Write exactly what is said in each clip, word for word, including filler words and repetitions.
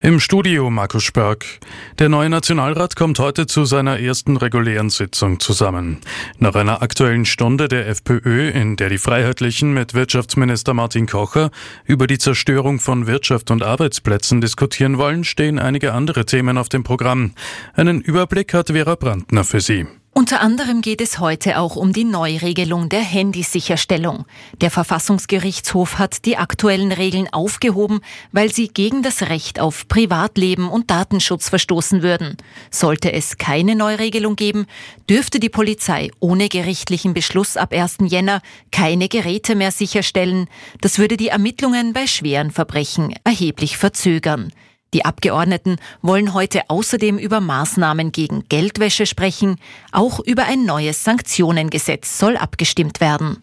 Im Studio Markus Spörk. Der neue Nationalrat kommt heute zu seiner ersten regulären Sitzung zusammen. Nach einer aktuellen Stunde der FPÖ, in der die Freiheitlichen mit Wirtschaftsminister Martin Kocher über die Zerstörung von Wirtschaft und Arbeitsplätzen diskutieren wollen, stehen einige andere Themen auf dem Programm. Einen Überblick hat Vera Brandner für Sie. Unter anderem geht es heute auch um die Neuregelung der Handysicherstellung. Der Verfassungsgerichtshof hat die aktuellen Regeln aufgehoben, weil sie gegen das Recht auf Privatleben und Datenschutz verstoßen würden. Sollte es keine Neuregelung geben, dürfte die Polizei ohne gerichtlichen Beschluss ab ersten Jänner keine Geräte mehr sicherstellen. Das würde die Ermittlungen bei schweren Verbrechen erheblich verzögern. Die Abgeordneten wollen heute außerdem über Maßnahmen gegen Geldwäsche sprechen. Auch über ein neues Sanktionengesetz soll abgestimmt werden.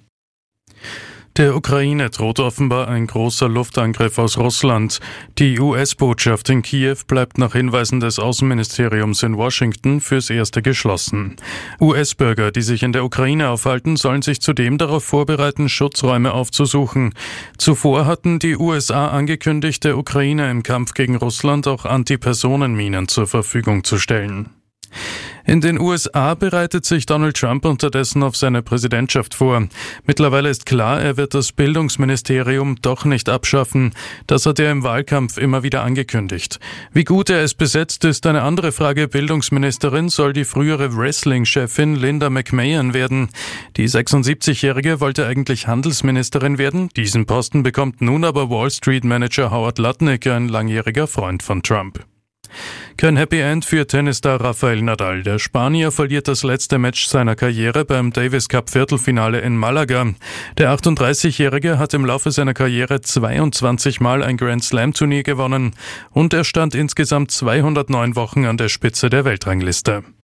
Der Ukraine droht offenbar ein großer Luftangriff aus Russland. Die U S-Botschaft in Kiew bleibt nach Hinweisen des Außenministeriums in Washington fürs Erste geschlossen. U S-Bürger, die sich in der Ukraine aufhalten, sollen sich zudem darauf vorbereiten, Schutzräume aufzusuchen. Zuvor hatten die U S A angekündigt, der Ukraine im Kampf gegen Russland auch Antipersonenminen zur Verfügung zu stellen. In den U S A bereitet sich Donald Trump unterdessen auf seine Präsidentschaft vor. Mittlerweile ist klar, er wird das Bildungsministerium doch nicht abschaffen. Das hat er im Wahlkampf immer wieder angekündigt. Wie gut er es besetzt, ist eine andere Frage. Bildungsministerin soll die frühere Wrestling-Chefin Linda McMahon werden. Die sechsundsiebzigjährige wollte eigentlich Handelsministerin werden. Diesen Posten bekommt nun aber Wall Street-Manager Howard Lutnick, ein langjähriger Freund von Trump. Kein Happy End für Tennisstar Rafael Nadal. Der Spanier verliert das letzte Match seiner Karriere beim Davis Cup Viertelfinale in Malaga. Der achtunddreißigjährige hat im Laufe seiner Karriere zweiundzwanzig Mal ein Grand Slam Turnier gewonnen und er stand insgesamt zweihundertneun Wochen an der Spitze der Weltrangliste.